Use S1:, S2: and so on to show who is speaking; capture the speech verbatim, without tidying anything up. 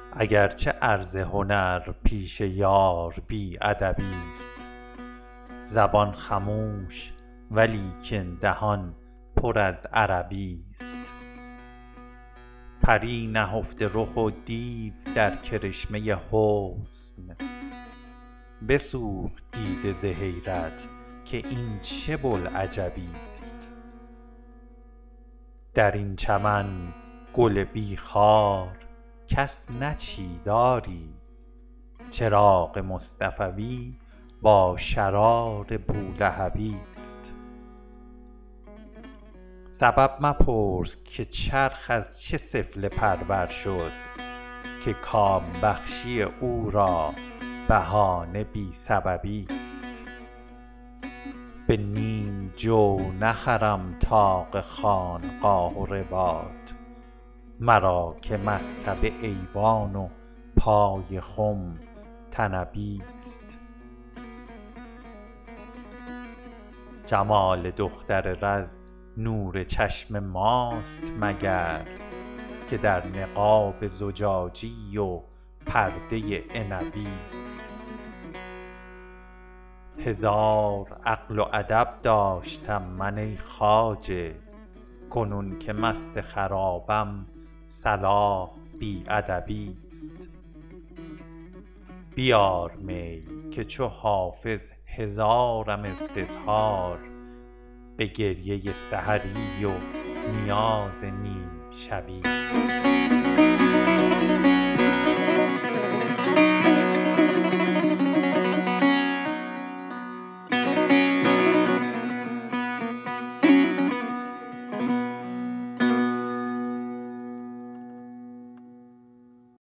S1: اگرچه عرض هنر پیش یار بی ادبی است، زبان خموش ولیکن دهان پر از عربی است. پری نهفته رخ و دیو در کرشمه حسن، بسوخت دیده ز حیرت که این چه بوالعجبی است. در این چمن گل بی خار کس نچید آری، چراغ مصطفوی با شرار بولهبی است. سبب مپرس که چرخ از چه سفله پرور شد، که کام بخشی او را بهانه بی سببی است. به نیم جو نخرم طاق خانقاه و رباط، مرا که مصطبه ایوان و پای خم طنبی است. جمال دختر رز نور چشم ماست مگر، که در نقاب زجاجی و پرده عنبی است. هزار عقل و ادب داشتم من ای خواجه، کنون که مست خرابم صلاح بی ادبی است. بیار می که چو حافظ هزارم استظهار، به گریه سحری و نیاز نیم شبی است.